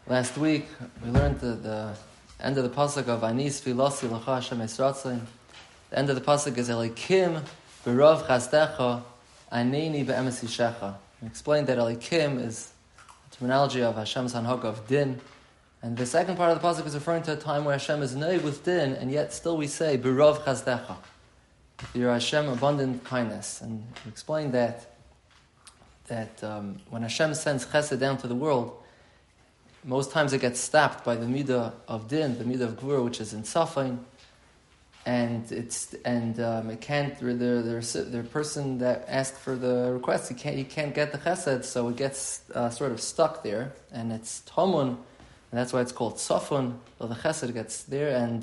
Last week we learned the end of the pasuk of Anis Filasi L'cha Hashem Esratzin. The end of the pasuk is Elikim B'Rav Chasdecha Aneni Be'emes Yishecha. We explained that Elikim is the terminology of Hashem's hanhaga of din, and the second part of the pasuk is referring to a time where Hashem is noig with din, and yet still we say B'Rav Chasdecha, your Hashem abundant kindness. And we explained that when Hashem sends Chesed down to the world, most times it gets stopped by the midah of din, the midah of gvura, which is in Safin, and it can't. The person that asked for the request, he can't get the chesed, so it gets sort of stuck there, and it's tamun, and that's why it's called safun. So the chesed gets there, and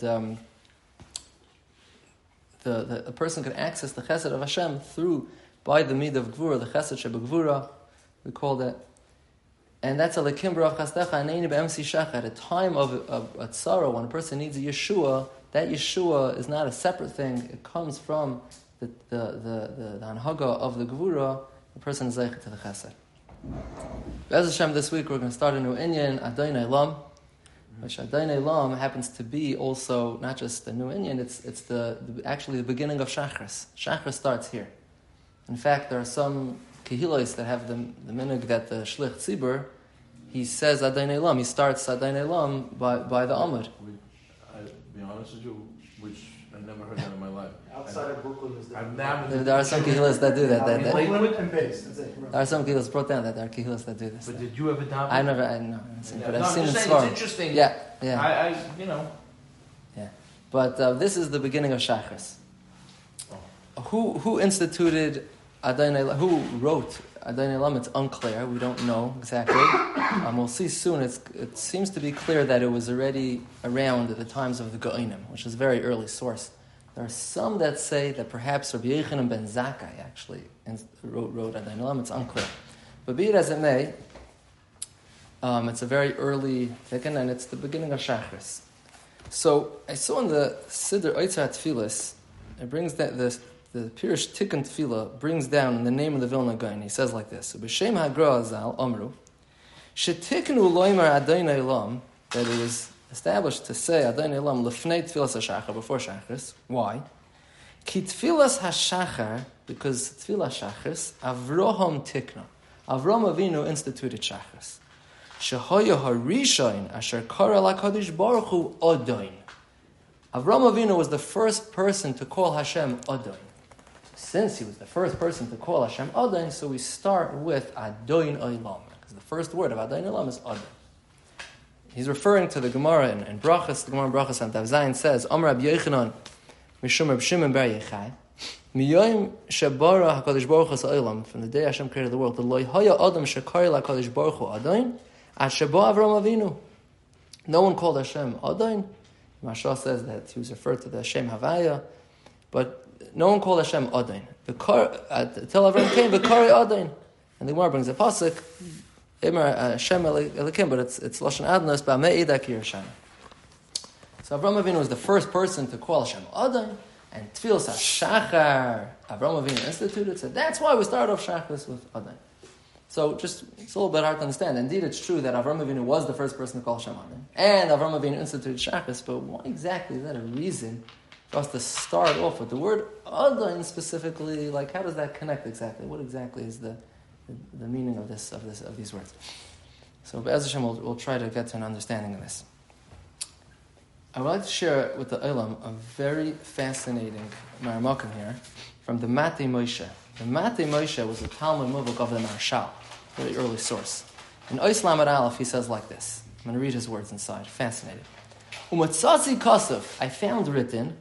the person can access the chesed of Hashem by the midah of gvura, the chesed shebegvura, we call that. And that's a lekim b'rav chasdecha aneni be'emes yishecha. At a time of a tzara, when a person needs a Yeshua, that Yeshua is not a separate thing. It comes from the hanhaga of the gevura. The person is zeichet to the chesed. Be'ez Hashem, this week we're going to start a new inyan, Adonai Lam, which Adonai Lam happens to be also not just a new inyan. It's actually the beginning of Shachris. Shachris starts here. In fact, there are some Kehilos that have the minhag that the Shlich Tzibur, he says Adonai Lam, he starts Adonai Lam by the Amud. I'll be honest with you, which I've never heard that in my life. Outside of Brooklyn is There are some Kehilos that do that. Lakewood and base. That's it. There are some Kehilos brought down that there are Kehilos that do this. But did you ever daven? I know, but I've seen it It's Svarim. interesting. Yeah. I Yeah. But this is the beginning of Shachris. Who instituted Adonai Lam? Who wrote Adonai Lam? It's unclear. We don't know exactly. We'll see soon. It seems to be clear that it was already around at the times of the Go'inim, which is a very early source. There are some that say that perhaps Rabbi Yochanan ben Zakkai actually wrote Adonai Lam. It's unclear. But be it as it may, it's a very early thicken, and it's the beginning of Shachris. So I saw in the Siddur Oitzar Tfilis, it brings that the Pirush Tikkun Tefillah brings down in the name of the Vilna Gaon. He says like this: B'Shem Hagra Azal Amru, Shetiknu Loimer Adonai Lam, that it was established to say Adonai Lam Lefnei Tfilas HaShachar, before Shachris. Why? Ki Tfilas HaShachar, because Tfilas Shachris Avraham Tikna. Avram Avinu instituted Shachris. Shehoya Harishain Asher Kara LaKadosh Baruch Hu Odoin. Avram Avinu was the first person to call Hashem Odoin. Since he was the first person to call Hashem Adon, so we start with Adon Olam, because the first word of Adon Olam is Adon. He's referring to the Gemara in Brachas. The Gemara in Brachas and Tav Zayin says, Amar Rabbi Yochanan, Mishum Reb Shimon bar Yochai, Miyoim Shebara HaKadosh Baruch Hu Olam, from the day Hashem created the world, the Lo Haya Adam Shekari LaKadosh Baruch Hu Adon, Ad Sheba Avram Avinu. No one called Hashem Adon. Mashal says that he was referred to the Hashem Havaya, but no one called Hashem Adon. Till Avram came, V'kari Adon. And the Gemara brings a pasuk, Imer Hashem Elikim, but it's Lashon Adnos, Ba'mei Ida Ki Yerushalayim. So Avram Avinu was the first person to call Hashem Adon, and Tfilas HaShachar, Avram Avinu instituted, so that's why we start off Shachris with Adon. So it's a little bit hard to understand. Indeed, it's true that Avram Avinu was the first person to call Hashem Adon, and Avram Avinu instituted Shachris, but why exactly is that a reason for us to start off with the word Adon specifically? Like, how does that connect exactly? What exactly is the meaning of these words? So, Be'ez Hashem, we'll try to get to an understanding of this. I would like to share with the Olam a very fascinating Maramakim here from the Matei Moshe. The Matei Moshe was a Talmud Muvuk of the Marshal, very early source. In Ois Lamed Aleph, he says like this. I'm going to read his words inside. Fascinating. Umatzatzi Kasav, I found written,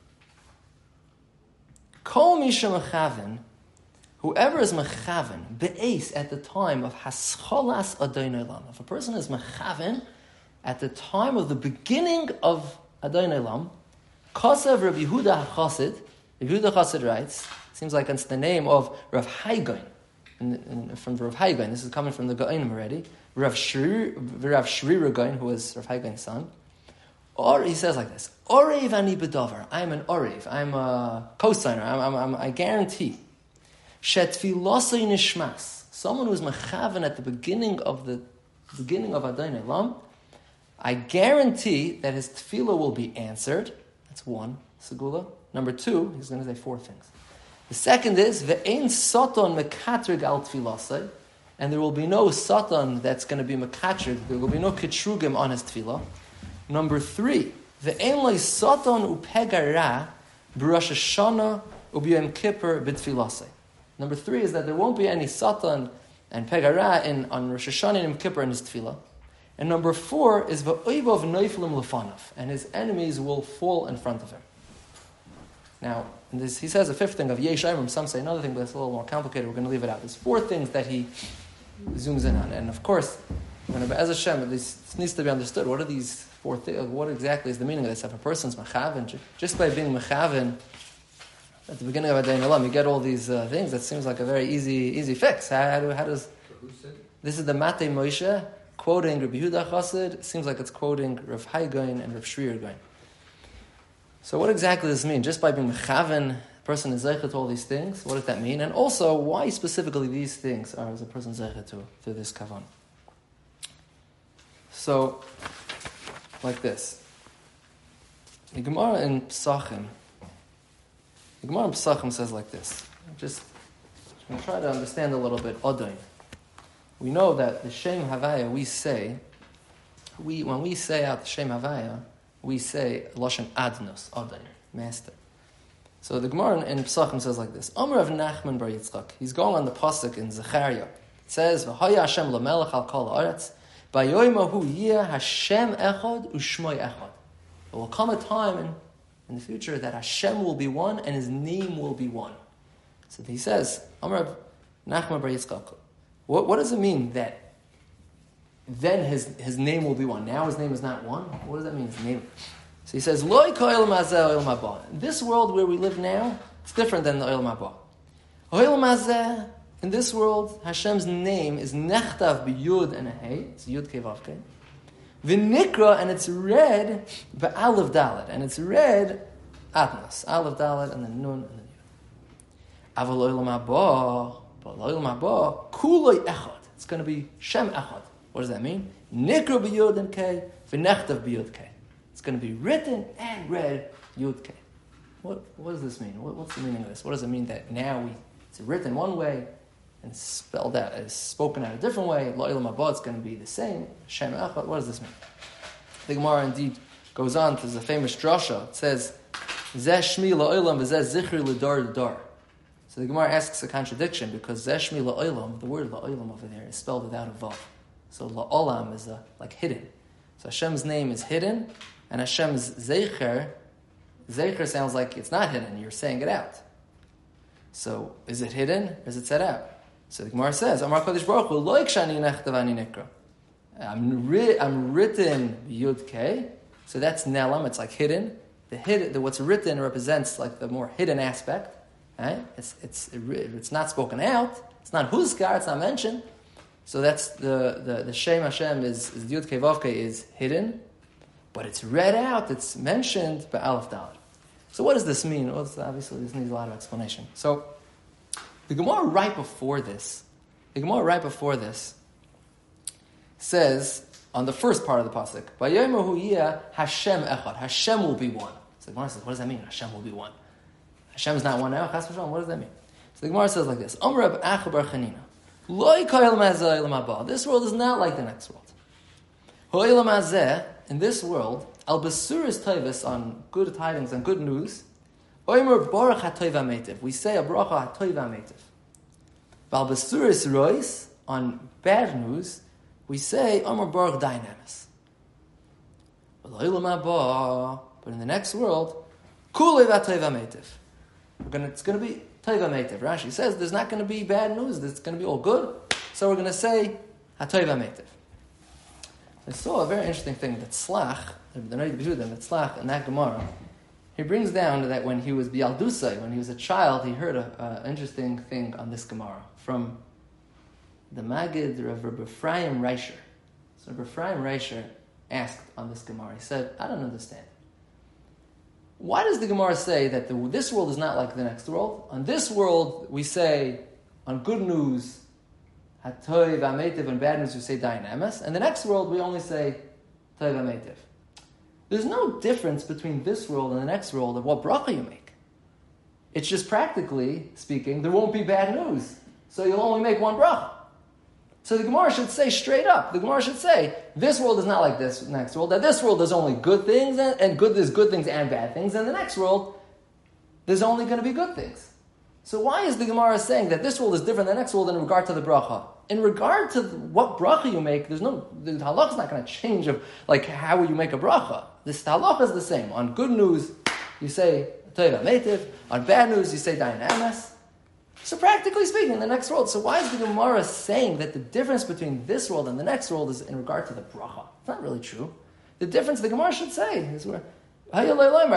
Kol Misha Mechaven, whoever is Mechaven, Be'ez, at the time of Hascholas Adonai Lam. If a person is Mechaven, at the time of the beginning of Adonai Lam, Kasav Rabbi Yehuda HaChassid, Rabbi Yehuda HaChassid writes, seems like it's the name of Rav Haigain, from Rav Haigain. This is coming from the Gaonim already. Rav Shri Gaon, who was Rav Haigain's son. Or he says like this: Orev ani bedavar. I'm an orev. I'm a cosigner. I guarantee. Shetfilosei nishmas. Someone who's mechaven at the beginning of Adonai Lam I guarantee that his tefillah will be answered. That's one, segula. Number two, he's going to say four things. The second is, ve'ein soton mekatrig al tefillasai, and there will be no soton that's going to be mekatrig, there will be no ketrugim on his tefillah. Number three, ve'ein loy soton upegara b'Rosh Hashanah u'b'Yom Kippur b'tefillasai. Number three is that there won't be any soton and pegara on Rosh Hashanah and Yom Kippur in his tefillah. And number four is ve'oivov noiflim lefanav, and his enemies will fall in front of him. Now, he says a fifth thing of Yesh Ayrim, some say another thing, but it's a little more complicated. We're going to leave it out. There's four things that he zooms in on. And of course, as Hashem, this needs to be understood. What are these four things? What exactly is the meaning of this? If a person's mechaven, just by being mechaven, at the beginning of Adayin Olam, you get all these things. That seems like a very easy fix. How does... This is the Matei Moshe, quoting Rabbi Yehuda Chassid. It seems like it's quoting Rav Hai Gaon and Rav Shri Gaon. So what exactly does this mean? Just by being mechaven, a person is zeichet to all these things? What does that mean? And also, why specifically these things are as a person zeichet to this kavan? So, like this. The Gemara in Pesachim says like this. Just I'm going to try to understand a little bit. Odain. We know that the Shem Havaya when we say out the Shem Havaya, we say Lashon Adnos, Odain, master. So the Gemara in Pesachim says like this. Omer of Nachman bar Yitzchak. He's going on the pasuk in Zechariah. It says, V'haya Hashem lamelech al kol haaretz, Bayoimahu yeh Hashem echad u'shmoi echad. There will come a time in the future that Hashem will be one and His name will be one. So he says, Omer of Nachman bar Yitzchak. What does it mean that then his name will be one? Now his name is not one? What does that mean, his name? So he says, Loi ka'olam hazeh olam haba. This world where we live now, it's different than the olam haba. Olam hazeh, in this world, Hashem's name is nechtav b'yud and a hey. It's yud kei vav kei. V'nikra, and it's read b'alav dalet. And it's read atnas. Alav dalet, and then nun, and then yud. Aval olam haba, but olam haba, kuloi echad. It's going to be Shem echad. What does that mean? Nikra b'yud and kei, v'nechtav b'yud kei. It's going to be written and read Yud Kei. What does this mean? What's the meaning of this? What does it mean that now it's written one way and spelled out, it's spoken out a different way? Lo'ilam haba, it's going to be the same. Shem echad. What does this mean? The Gemara indeed goes on. There's a famous drasha. It says, Zeh shmi lo'ilam v'zeh zichri l'dar l'dar. So the Gemara asks a contradiction because Zeh shmi lo'ilam, the word lo'ilam over there is spelled without a vav. So la'olam is like hidden. So Hashem's name is hidden. And Hashem's Zeicher sounds like it's not hidden. You're saying it out. So, is it hidden or is it said out? So the Gemara says, Amar Kodesh Baruch Hu, Lo ikshani nechtav ani nikra. I'm written Yud Kei. So that's Nelam, it's like hidden. What's written represents like the more hidden aspect. Right? It's not spoken out. It's not Huzkar, it's not mentioned. So that's the Shem Hashem is Yud Kei Vav Kei is hidden. But it's read out, it's mentioned by Aleph Dalet. So what does this mean? Well, obviously this needs a lot of explanation. So the Gemara right before this says, on the first part of the pasuk, Vayomahu yeh Hashem echad. Hashem will be one. So the Gemara says, what does that mean? Hashem will be one. Hashem is not one now. Chas v'shalom. What does that mean? So the Gemara says like this: Omer Reb Acha bar Chanina, Lo yikayel ma'azeh olam haba. This world is not like the next world. Ho'olam hazeh. In this world, al basuris toivus, on good tidings and good news, oimer baruch hatoiv hametiv. We say a bracha hatoiv hametiv. Al basuris rois, on bad news, we say omer baruch dynamis. But in the next world, kulei v'hatoiv hametiv. It's going to be toiv hametiv. Rashi says there's not going to be bad news. It's going to be all good. So we're going to say hatoiv hametiv. I saw a very interesting thing that Slach, the Noid B'Judah, that Slach in that Gemara, he brings down that when he was Bialdusai, when he was a child, he heard an interesting thing on this Gemara from the Maggid of Rabbi Ephraim Reisher. So Rabbi Ephraim Reisher asked on this Gemara, he said, I don't understand. Why does the Gemara say that this world is not like the next world? On this world, we say, on good news, Hatoiv, Ametiv, and bad news we say Dynamis. And the next world we only say Teva Meitiv. There's no difference between this world and the next world of what bracha you make. It's just practically speaking, there won't be bad news. So you'll only make one bracha. So the Gemara should say straight up, the Gemara should say, this world is not like this next world, that this world there's only good things, and there's good things and bad things, and the next world, there's only going to be good things. So why is the Gemara saying that this world is different than the next world in regard to the bracha? In regard to what bracha you make, the halacha is not going to change of like how you make a bracha. This halacha is the same. On good news, you say Teva Meitiv. On bad news, you say Dayan Emes. So practically speaking, the next world. So why is the Gemara saying that the difference between this world and the next world is in regard to the bracha? It's not really true. The difference the Gemara should say is where this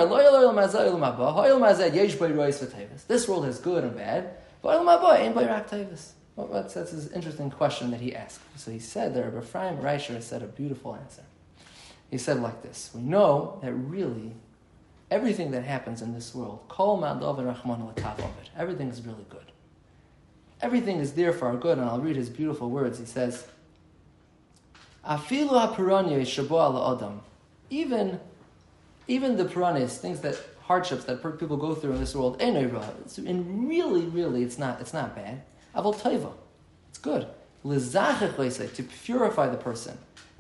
world has good and bad. Well, that's an interesting question that he asked. So he said that Rabbi Ephraim Reisher said a beautiful answer. He said like this: we know that really everything that happens in this world, everything is really good. Everything is there for our good, and I'll read his beautiful words. He says, even the puranis, things that hardships that people go through in this world, and really, it's not bad. Aval taiva, it's good. To purify the person.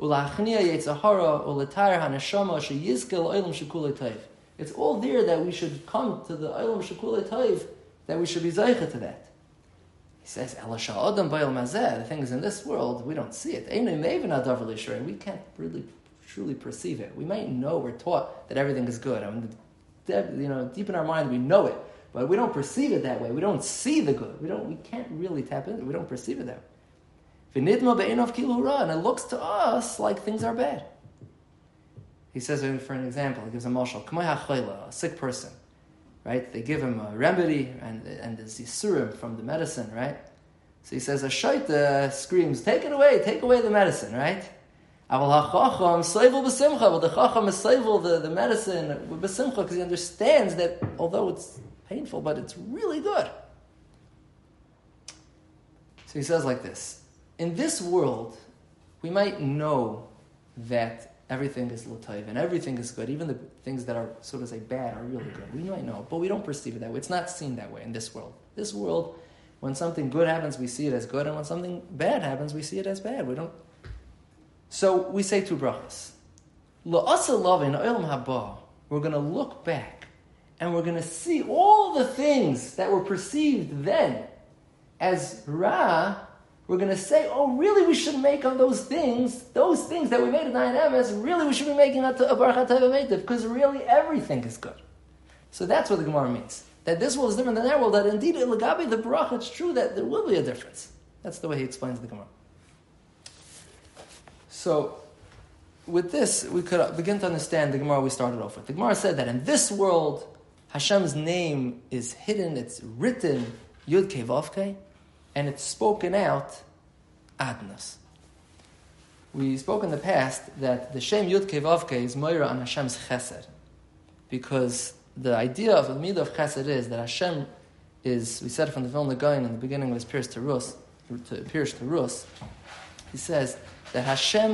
It's all there that we should come to the Olam Shekulei Tov, that we should be zeicha to that. He says, the thing is, in this world, we don't see it. We can't really truly perceive it. We might know, we're taught that everything is good. I mean, deep in our mind, we know it, but we don't perceive it that way. We don't see the good. We can't really tap into it. We don't perceive it that way. And it looks to us like things are bad. He says, for an example, he gives a mashal, a sick person, right? They give him a remedy, and there's yisurim from the medicine, right? So he says, a shaita screams, take away the medicine, right? But the chacham is seivel the medicine with besimcha, because he understands that although it's painful, but it's really good. So he says like this: in this world, we might know that everything is l'tayv and everything is good. Even the things that are, so to say, bad are really good. We might know, but we don't perceive it that way. It's not seen that way in this world. This world, when something good happens, we see it as good, and when something bad happens, we see it as bad. We don't. So we say two brachas. La'asa lavin olam haba. We're going to look back, and we're going to see all the things that were perceived then as ra. We're going to say, oh, really, we should make on those things that we made in Dayan Emes, really we should be making a Baruch Teva Meitiv, because really everything is good. So that's what the Gemara means. That this world is different than that world, that indeed, Lagabi, the Baruch, it's true that there will be a difference. That's the way he explains the Gemara. So, with this, we could begin to understand the Gemara we started off with. The Gemara said that in this world, Hashem's name is hidden, it's written, Yud Kei Vav Kei, and it's spoken out, Adnas. We spoke in the past that the Shem Yud Kei Vav Kei is Moira on Hashem's Chesed, because the idea of the midah of Chesed is that Hashem is, we said from the Vilna Gaon in the beginning of his Pirush to Rus, he says that Hashem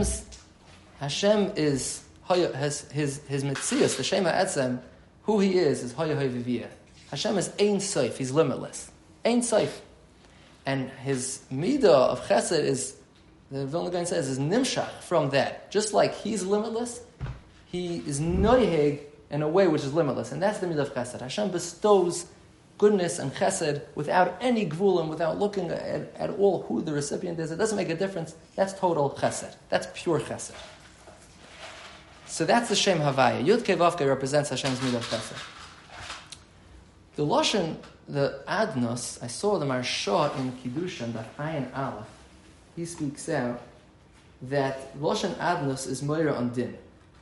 is his Metzius, the Shem HaEtzem, who he is Hoya Hoy Viviyah. Hashem is Ein Soif, he's limitless. Ein Soif. And his midah of chesed is, the Vilna Gaon says, is nimshach from that. Just like he's limitless, he is noiheg in a way which is limitless. And that's the midah of chesed. Hashem bestows goodness and chesed without any gvulim, without looking at all who the recipient is. It doesn't make a difference. That's total chesed. That's pure chesed. So that's the Shem Havaya. Yud Kei Vav Kei represents Hashem's midah of chesed. The Lashon, the Adnos, I saw the Marsha in Kiddushin, the Ayin Aleph. He speaks out that Lashon Adnos is Moira on Din.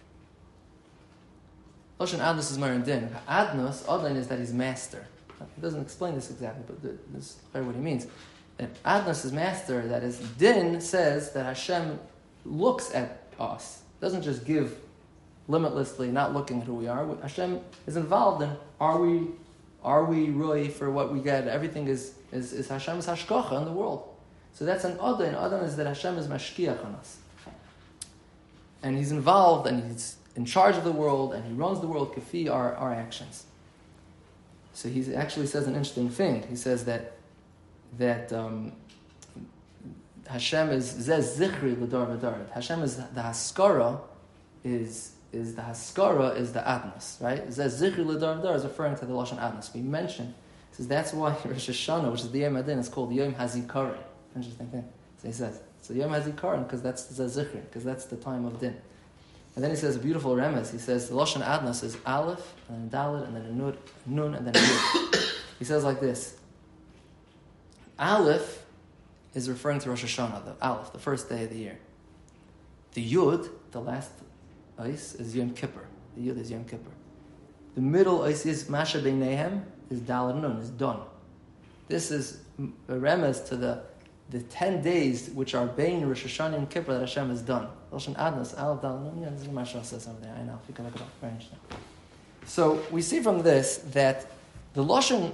Lashon Adnos is Moira on Din. Adnos, Adon, is that he's master. He doesn't explain this exactly, but this is clear what he means. That Adnos is master, that is, Din says that Hashem looks at us. Doesn't just give limitlessly, not looking at who we are. Hashem is involved in, are we roy for what we get? Everything is Hashem's hashgacha in the world. So that's an Adon. Adon is that Hashem is mashkiach on us. and he's involved, and he's in charge of the world, and he runs the world kafi our actions. So he actually says an interesting thing. He says that Hashem is zeh zichri l'dar v'dar. Hashem is the haskara, is the adnas, right? Zeh zichri l'dar v'dar is referring to the lashon adnas. We mentioned, he says that's why Rosh Hashanah, which is the Yom Adin, is called Yom Hazikaron. Interesting thing. So he says, so Yom Hazikaron because that's zeh zichri, because that's the time of din. And then he says a beautiful remez. He says the lashon adnas is aleph, and then dalet, and then a nun, and then a yud. He says like this. Aleph is referring to Rosh Hashanah, the Aleph, the first day of the year. The Yud, the last ice, is Yom Kippur. The Yud is Yom Kippur. The middle ice is Masha Beinehem, is Dalet Nun, is done. This is a remez to the 10 days which are Bein Rosh Hashanah and Kippur that Hashem has done. Lashon Adnas, Aleph, Dalet Nun. Yeah, this is what Mashal says over there. I know, if you can look it up. Very interesting. So we see from this that the Lashon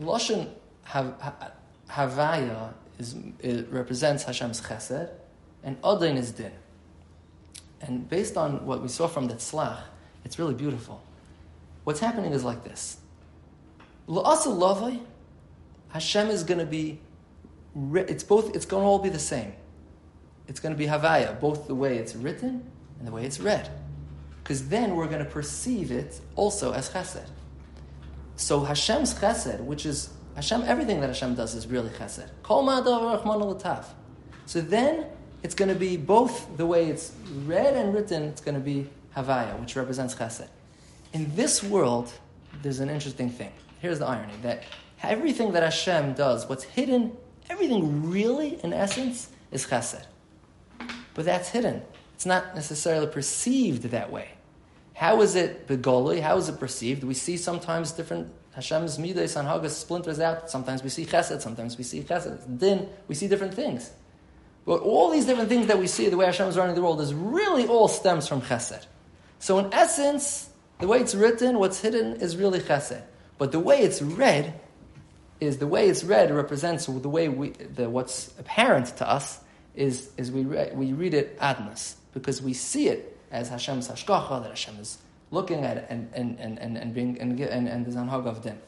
Havaya it represents Hashem's chesed, and Adain is din. And based on what we saw from the Tzlach, it's really beautiful. What's happening is like this. La'asal lavai, Hashem is going to be, it's going to all be the same. It's going to be Havaya, both the way it's written and the way it's read. Because then we're going to perceive it also as chesed. So Hashem's chesed, which is Hashem, everything that Hashem does is really chesed. Kol ma'adav rachmana l'tav. So then it's going to be both the way it's read and written, it's going to be Havaya, which represents chesed. In this world, there's an interesting thing. Here's the irony, that everything that Hashem does, what's hidden, everything really, in essence, is chesed. But that's hidden. It's not necessarily perceived that way. How is it begoli? How is it perceived? We see sometimes different Hashem's midas and hagas splinters out. Sometimes we see chesed, sometimes we see chesed. Then we see different things. But all these different things that we see, the way Hashem is running the world, is really all stems from chesed. So in essence, the way it's written, what's hidden is really chesed. But the way it's read represents the way what's apparent to us is we read it adnas, because we see it as Hashem's hashgacha, that Hashem is looking at it and there's anhag of din.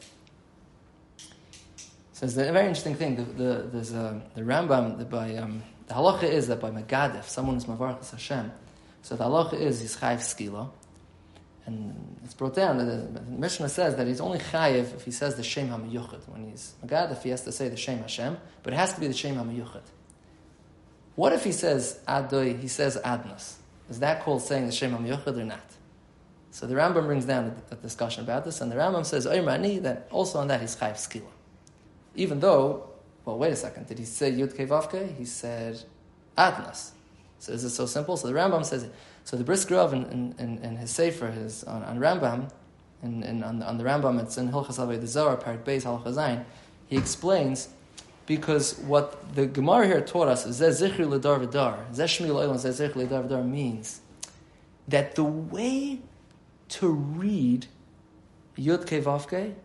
So it's a very interesting thing. There's the Rambam the halacha is that by Megadef, someone is mavarchas Hashem. So the halacha is he's chayiv skila, and it's brought down. The Mishnah says that he's only chayiv if he says the Shem HaMiyuchad. When he's Megadef, he has to say the Shem Hashem, but it has to be the Shem HaMiyuchad. What if he says Adoi? He says Adnas. Is that called saying the Shem HaMiyuchad or not? So the Rambam brings down a discussion about this, and the Rambam says, Oymani, that also on that he's chayiv skila. Even though, well, wait a second, did he say Yud Kei Vav Kei? He said Adnas. So is it so simple? So the Rambam says it. So the Brisker Rav in his Sefer, on Rambam, on the Rambam, it's in Hilchas Avei Zohar, Parak Beis Halacha Zayin, he explains, because what the Gemara here taught us, Zeh Zichri L'Dar V'Dar, Zeh Shmi L'Olam, Zeh Zichri L'Dar V'Dar, means that the way to read Yud Kei Vav Kei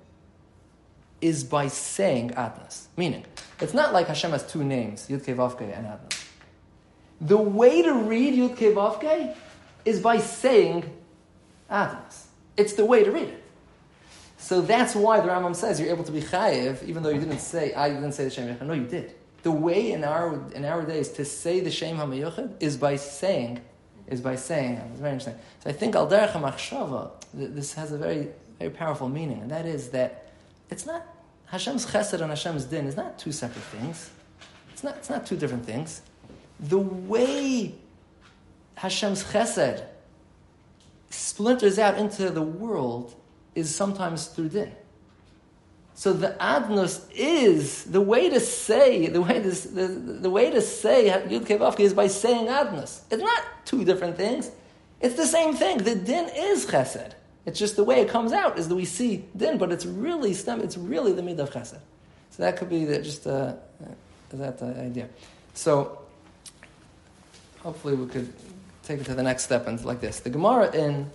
is by saying Adnas. Meaning, it's not like Hashem has two names, Yud Kei Vav Kei and Adnas. The way to read Yud Kei Vav Kei is by saying Adnas. It's the way to read it. So that's why the Rambam says you're able to be chayiv, even though you didn't say the Shem HaMiyuchad. No, you did. The way in our days to say the Shem HaMiyuchad is by saying. It's very interesting. So I think Al Derech HaMachshava, this has a very, very powerful meaning, and that is that it's not Hashem's chesed and Hashem's din is not two separate things. It's not two different things. The way Hashem's chesed splinters out into the world is sometimes through din. So the adnos is the way to say the way to say Yud Kei Vav Kei is by saying adnos. It's not two different things. It's the same thing. The din is chesed. It's just the way it comes out is that we see din, but it's really the midah of chesed. So that could be that idea. So hopefully we could take it to the next step and like this. The Gemara in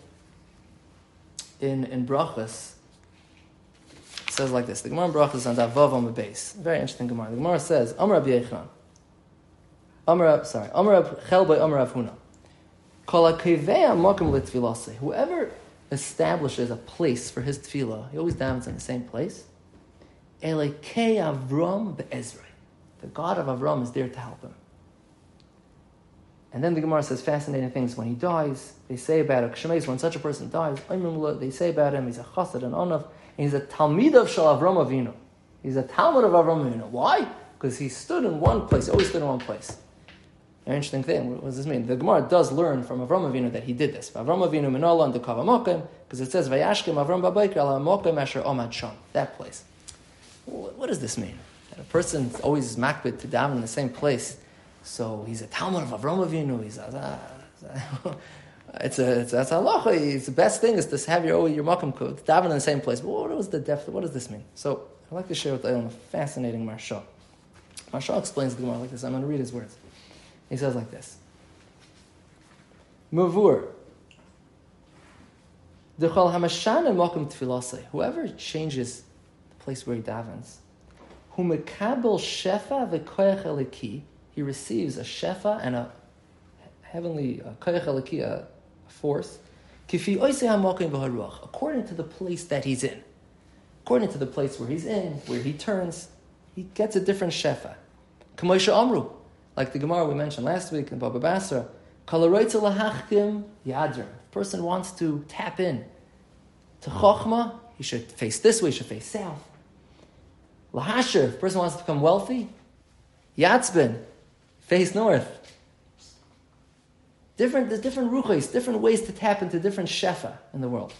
Brachos says like this. The Gemara in Brachos on Vav on the base. Very interesting Gemara. The Gemara says, Amar Rabbi Yechon. Amar Chel by Amar Rav Huna. Whoever establishes a place for his tefillah, he always davens in the same place. Elekei Avram be'ezrei. The God of Avram is there to help him. And then the Gemara says fascinating things. When he dies, they say about it, when such a person dies, they say about him, he's a chassid and onav, and he's a talmid of Shal Avram Avinu. He's a talmid of Avram Avinu. Why? Because he stood in one place, he always stood in one place. An interesting thing. What does this mean? The Gemara does learn from Avram Avinu that he did this. Avram Avinu minala and the kavamokim, because it says vayashkem Avram babayker ala mokim asher omad sham. That place. What does this mean? That a person always makbid to daven in the same place. So he's a talmid of Avram Avinu. It's halacha. It's the best thing is to have your makom code daven in the same place. But what was the depth? What does this mean? So I'd like to share with the Eilam a fascinating Marsha. Marsha explains the Gemara like this. I'm going to read his words. He says like this. Mavur. Dechol hamashana makom tefillasei. Whoever changes the place where he davens, hu mekabel shefa v'koyach eliki. He receives a shefa and a heavenly koyach eliki, a force. Kifi oisei hamakom b'haruach. According to the place that he's in. According to the place where he's in, where he turns, he gets a different shefa. K'moshe amru. Like the Gemara we mentioned last week in Baba Basra, kalaroitza lahachkim yadrim. If a person wants to tap in to chokhmah, he should face this way, he should face south. Lahasher, if a person wants to become wealthy, yatzbin, face north. There's different ruchos, different ways to tap into different shefa in the world.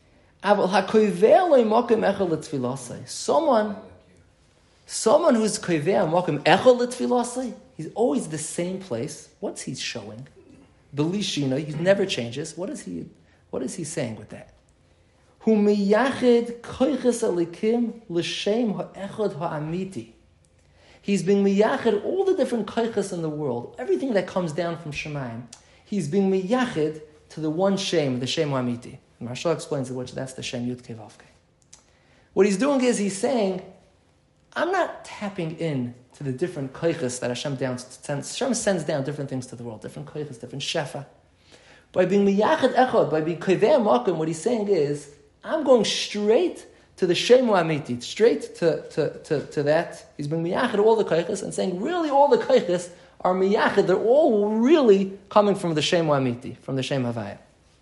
Someone who's koiveh mokim echol l'tfilasei, he's always the same place. What's he showing? Belishina, he never changes. What is he saying with that? Hu miyachid koiches alikim l'shem ha'echad ha'amiti. He's being miyachid all the different koiches in the world, everything that comes down from Shemayim. He's being miyachid to the one shem, the shem ha'amiti. And Marshal explains which that's the shem yud kevavke. What he's doing is he's saying, I'm not tapping in to the different koiches that Hashem sends down different things to the world, different koiches, different shefa. By being miyachad echad, by being koiveh makom, what he's saying is, I'm going straight to the shemu amiti, straight to that. He's being miyachad all the koiches and saying, really all the koiches are miyachad, they're all really coming from the shemu amiti, from the shem havaya.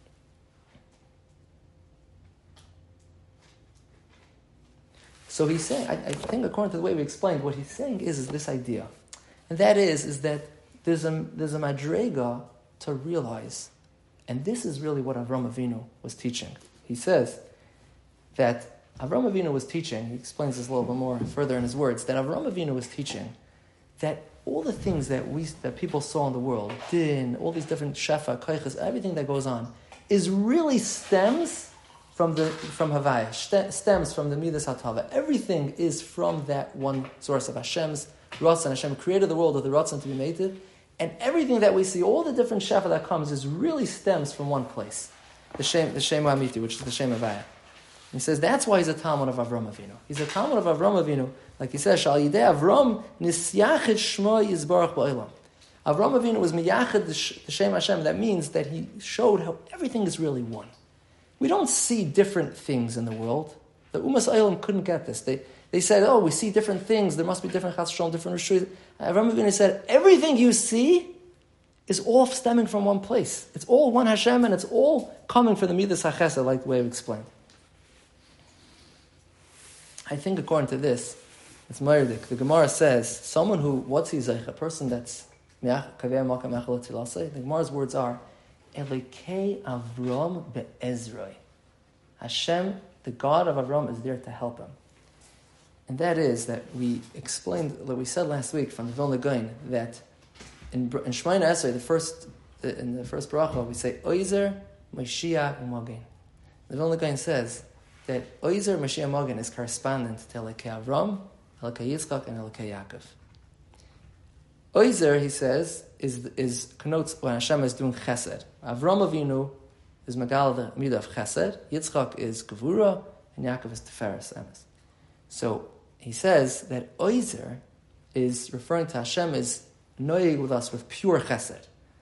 So he's saying, I think according to the way we explained, what he's saying is this idea. And that is that there's a madrega to realize, and this is really what Avram Avinu was teaching. He says that Avram Avinu was teaching, he explains this a little bit more further in his words, that Avram Avinu was teaching that all the things that people saw in the world, din, all these different shefa, koiches, everything that goes on, is really stems from Havaya, stems from the Midas HaTava. Everything is from that one source of Hashem's Ratzon. Hashem created the world with the Ratzon to be mated, and everything that we see, all the different shefa that comes, is really stems from one place, the Shem Ha'amiti, which is the Shem Havaya. He says that's why he's a Talmud of Avram Avinu. He's a Talmud of Avram Avinu, like he says, Shal Yidei Avram Nisyachid Shmo Yizbarach Ba'olam. Avram Avinu was miyachid the Shem Hashem. That means that he showed how everything is really one. We don't see different things in the world. The Umas Eilam couldn't get this. They said, we see different things. There must be different Chas Shalom, different Rishus. Avram Avinu said, everything you see is all stemming from one place. It's all one Hashem, and it's all coming from the Midas HaChesed, like the way we explained. I think according to this, it's Meirdik. The Gemara says, someone who, what's he like? A person that's the Gemara's words are, Elekei Avram be'ezroi. Hashem, the God of Avram, is there to help him. And that is that we explained, that we said last week from the Vilna Gaon, that in Shemona Esrei, in the first bracha, we say, Oizer, Mashiach, U'Magen. The Vilna Gaon says that Oizer, Mashiach, U'Magen is correspondent to Elekei Avram, Elekei Yitzchak, and Elekei Yaakov. Oizer, he says, is connotes when Hashem is doing chesed. Avram Avinu is Magal the Midah of chesed, Yitzchak is Gevura, and Yaakov is Tiferes Emes. So he says that Oizer is referring to Hashem as noyeg with us with pure chesed.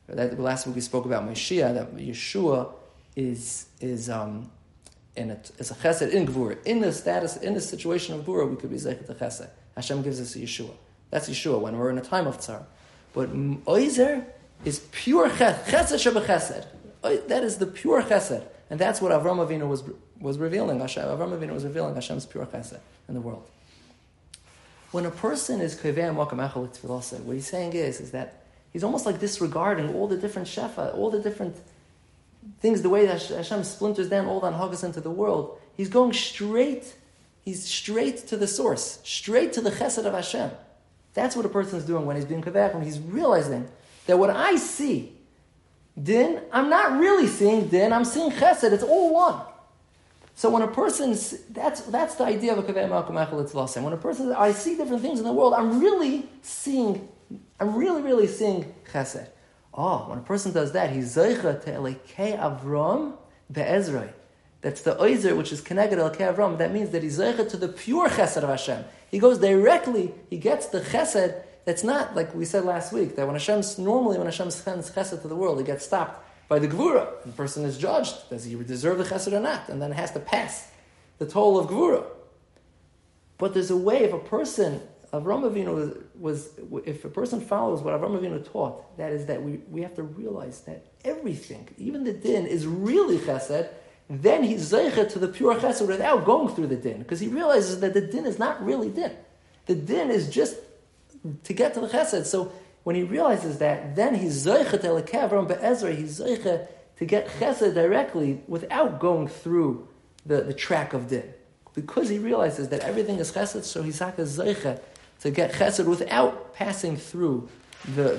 Last week we spoke about Mashiach, that Yeshua is a chesed in Gvura. In the situation of Gvura, we could be Zeichet to chesed. Hashem gives us a Yeshua. That's Yeshua when we're in a time of tzar. But Oizer is pure chesed, chesed shebechesed. That is the pure chesed. And that's what Avram Avinu was revealing. Avram Avinu was revealing Hashem's pure chesed in the world. When a person is kaveh makam echel tefillah, what he's saying is that he's almost like disregarding all the different shefa, all the different things, the way that Hashem splinters down all the anhagas into the world. He's going straight to the source, straight to the chesed of Hashem. That's what a person is doing when he's being kaveh, when he's realizing that what I see, din, I'm not really seeing din, I'm seeing chesed, it's all one. So when a person, that's the idea of a kaveh malkum echel tzlasem. When a person, I see different things in the world, I'm really seeing chesed. When a person does that, he's zeicha to Elekei Avram be'ezroi. That's the oizer which is connected to Elekei Avram. That means that he's zeicha to the pure chesed of Hashem. He goes directly, he gets the chesed that's not, like we said last week, that when Hashem sends chesed to the world, he gets stopped by the Gvura, and the person is judged. Does he deserve the chesed or not? And then it has to pass the toll of Gvura. But there's a way, if a person, Avram Avinu if a person follows what Avram Avinu taught, that is that we have to realize that everything, even the din, is really chesed. Then he's zeicha to the pure chesed without going through the din, because he realizes that the din is not really din. The din is just to get to the chesed. So when he realizes that, then he's zeicha to Elekei Avram be'ezroi, he's zeicha to get chesed directly without going through the track of din. Because he realizes that everything is chesed, so he's zeicha to get chesed without passing through the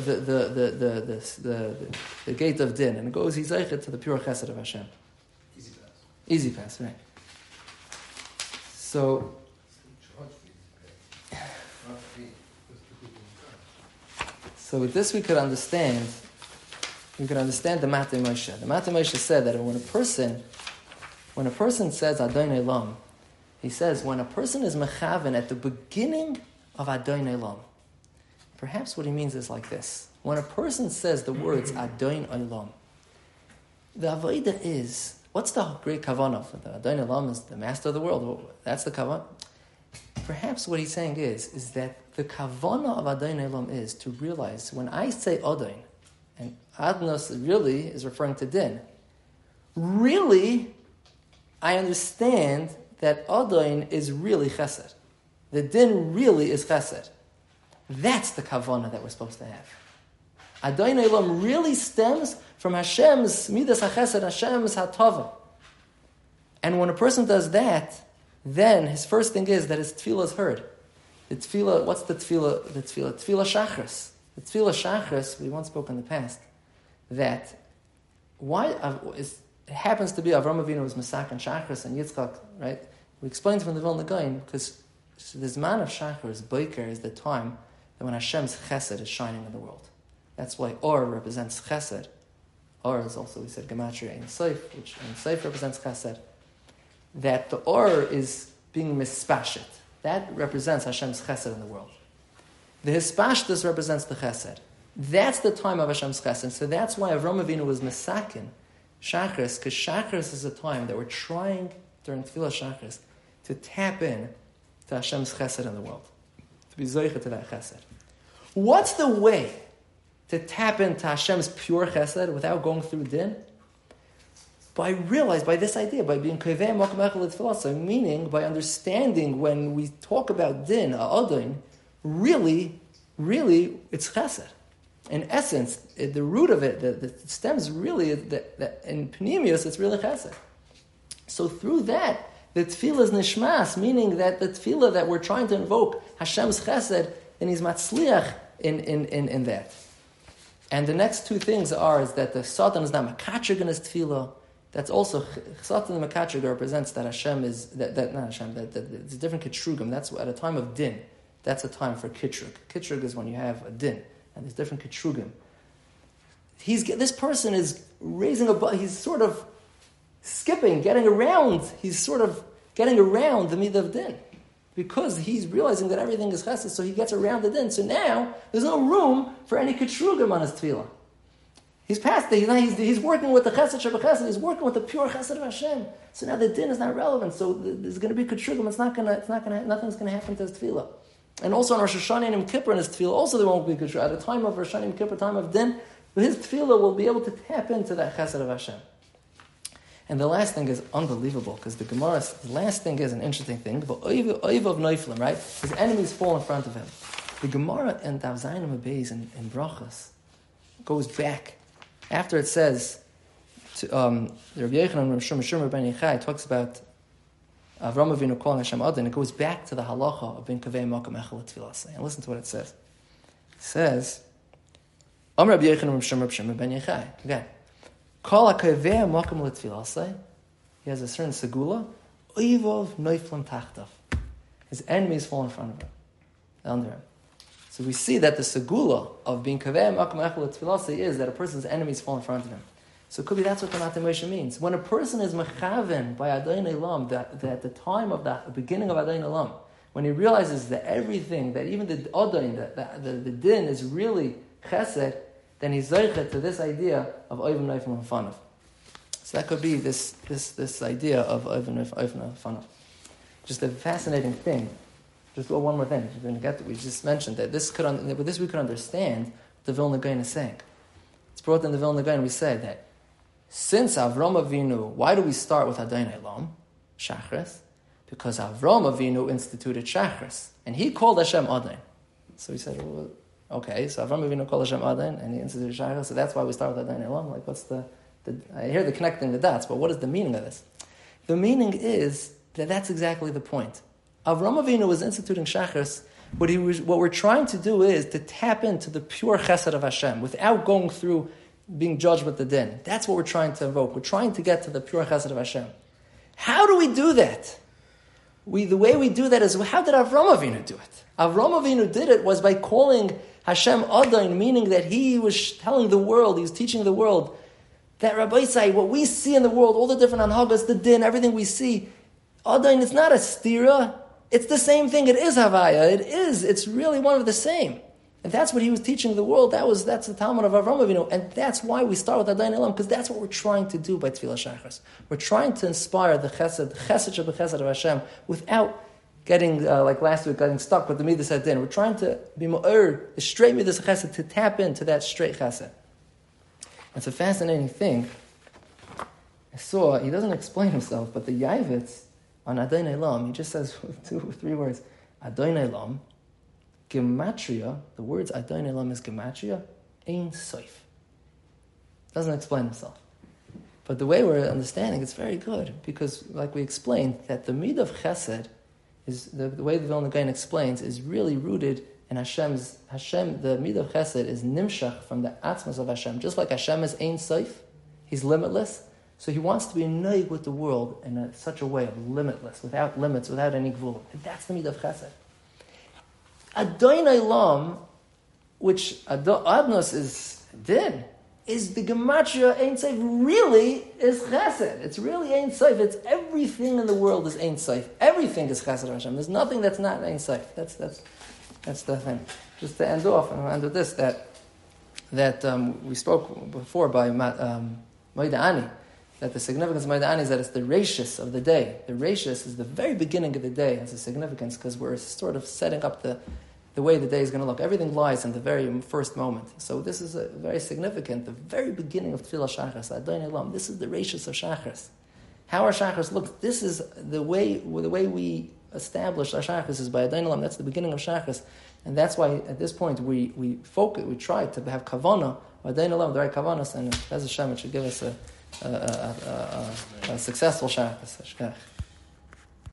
gate of din. And it goes, he's zeicha to the pure chesed of Hashem. Easy pass, right. So with this we could understand the Matei Moshe. The Matei Moshe said that when a person says Adonai Olam, he says when a person is mechaven at the beginning of Adonai Olam, perhaps what he means is like this. When a person says the words Adonai Olam, the avodah is, what's the great kavanah? The Adonai Olam is the master of the world. That's the kavanah. Perhaps what he's saying is that the kavanah of Adonai Olam is to realize when I say Adon, and Adnos really is referring to din, really I understand that Adon is really chesed. The din really is chesed. That's the kavanah that we're supposed to have. Adonai Olam really stems from Hashem's midas hachesed, Hashem's hatava. And when a person does that, then his first thing is that his tefillah is heard. The tefillah, what's the tefillah? Tefillah shachris. The tefillah shachris, we once spoke in the past, that it happens to be Avram Avinu was Masak and Shachris and Yitzchak, right? We explained from the Vilna Gaon, because the Zman of Shachris, Boker, is the time that when Hashem's chesed is shining in the world. That's why Or represents chesed. Or is also, we said, Gematria in Seif, which in Seif represents chesed. That the Or is being mispashet. That represents Hashem's chesed in the world. The hispashtus represents the chesed. That's the time of Hashem's chesed. So that's why Avram Avinu was mesakin Shachris, because Shachris is a time that we're trying, during Tefillah Shachris, to tap in to Hashem's chesed in the world. To be zoicha to that chesed. What's the way to tap into Hashem's pure chesed without going through din? By this idea, by being kaveh makom echel tefillah, meaning by understanding when we talk about din, adon, really, it's chesed. In essence, the root of it, the stems really, in Pneumius, it's really chesed. So through that, the tefillah is nishmas, meaning that the tefillah that we're trying to invoke Hashem's chesed, and he's matzliach in that. And the next two things is that the Satan is not makatrig in his tefillah. That's also, Satan and makatrig represents that Hashem is, that it's a different kitrugim. That's at a time of din. That's a time for kitrug. Kitrug is when you have a din, and there's different kitrugim. This person is he's sort of getting around the midah of din. Because he's realizing that everything is chesed, so he gets around the din. So now, there's no room for any kitrugim on his tefillah. He's past it. He's working with the chesed shebechesed. He's working with the pure chesed of Hashem. So now the din is not relevant. So there's going to be ketshugim. Nothing's going to happen to his tefillah. And also on Rosh Hashanah and Yom Kippur in his tefillah, also there won't be ketshugim. At the time of Rosh Hashanah and Yom Kippur, time of din, his tefillah will be able to tap into that chesed of Hashem. And the last thing is unbelievable, because the last thing is an interesting thing. But Oiv of Neiflim, right? His enemies fall in front of him. The Gemara in Daf Zayin Beis in Brachos goes back. After it says, the Rabbi Yochanan Shmuel ben Yochai talks about Avram Avinu calling Hashem Adon, it goes back to the halacha of Ben Kavei Makom Echel Tfilasei. And listen to what it says. It says, Rabbi Yochanan Shmuel ben Yochai. Again, Kol HaKavei Makom Tfilasei. He has a certain segula. Oivov Neiflim Tachtav. His enemies fall in front of him, under him. So we see that the segula of being kaveh makom echel tefillah is that a person's enemies fall in front of him. So it could be that's what the Matam Moshe means. When a person is mechaven by Adonai Olam, that at the time of the beginning of Adonai Olam, when he realizes that everything, that even the Adon, the din is really chesed, then he's zeichet to this idea of oivim neifim fanav. So that could be this idea of oivim neifim fanav. Just a fascinating thing. Just one more thing. We just mentioned that with this we could understand what the Vilna Gaon is saying. It's brought in the Vilna Gaon. We said that since Avram Avinu, why do we start with Adonai Olam, Shachris? Because Avram Avinu instituted Shachris, and he called Hashem Adon. So we said, well, okay, so Avram Avinu called Hashem Adon, and he instituted Shachris. So that's why we start with Adonai Olam. Like, what's the? I hear the connecting the dots, but what is the meaning of this? The meaning is that that's exactly the point. Avram Avinu was instituting Shachris. What we're trying to do is to tap into the pure chesed of Hashem without going through being judged with the din. That's what we're trying to evoke. We're trying to get to the pure chesed of Hashem. How do we do that? The way we do that is, how did Avram Avinu do it? Avram Avinu did it was by calling Hashem Adon, meaning that he was telling the world, he was teaching the world, that Rabbi Isai, what we see in the world, all the different anhagas, the din, everything we see, Adon, it's not a stira. It's the same thing. It is Havaya. It's really one of the same. And that's what he was teaching the world. That's the Talmud of Avram Avinu. And that's why we start with Adonai Olam, because that's what we're trying to do by Tefillah Shachris. We're trying to inspire the chesed shebechesed of Hashem without getting, like last week, getting stuck with the Midas Hadin. We're trying to be Ma'ur, the straight Midas Chesed, to tap into that straight chesed. It's a fascinating thing. I saw, he doesn't explain himself, but the Yavitz, on Adonai Olam, he just says 2 or 3 words. Adonai Olam, gematria, the words Adonai Olam is gematria, Ein Sof. Doesn't explain himself. But the way we're understanding, it's very good, because like we explained, that the mid of chesed, is the way the Vilna Gaon explains, is really rooted in Hashem, the mid of chesed is nimshach from the atzmas of Hashem. Just like Hashem is Ein Sof, he's limitless. So he wants to be noig with the world in such a way of limitless, without limits, without any gvul. And that's the midah of chesed. Adonai Olam, which Adnos is din, is the gematria Ein Sof, really is chesed. It's really Ein Sof. It's everything in the world is Ein Sof. Everything is chesed of Hashem. There's nothing that's not Ein Sof. That's the thing. Just to end off, and I'll end with this, that we spoke before by Moida Ani, that the significance of Moida Ani is that it's the rashis of the day. The rashis is the very beginning of the day. It has a significance because we're sort of setting up the way the day is going to look. Everything lies in the very first moment. So this is very significant. The very beginning of Tefillah Shachris, Adonai Olam. This is the rashis of Shachris. How our Shachris looks. This is the way we establish our Shachris is by Adonai Olam. That's the beginning of Shachris, and that's why at this point we focus. We try to have kavanah, Adonai Olam, the right kavanas, and as Hashem, it should give us a successful Shachris.